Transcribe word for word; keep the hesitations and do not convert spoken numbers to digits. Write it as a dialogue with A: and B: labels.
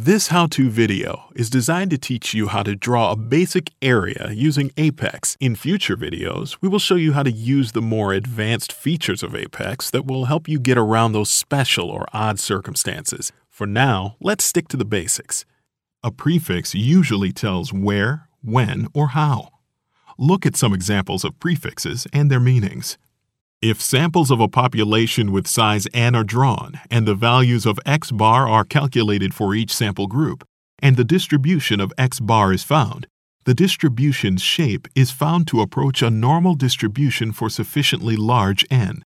A: This how-to video is designed to teach you how to draw a basic area using Apex. In future videos, we will show you how to use the more advanced features of Apex that will help you get around those special or odd circumstances. For now, let's stick to the basics. A prefix usually tells where, when, or how. Look at some examples of prefixes and their meanings. If samples of a population with size n are drawn, and the values of x bar are calculated for each sample group, and the distribution of x bar is found, the distribution's shape is found to approach a normal distribution for sufficiently large n.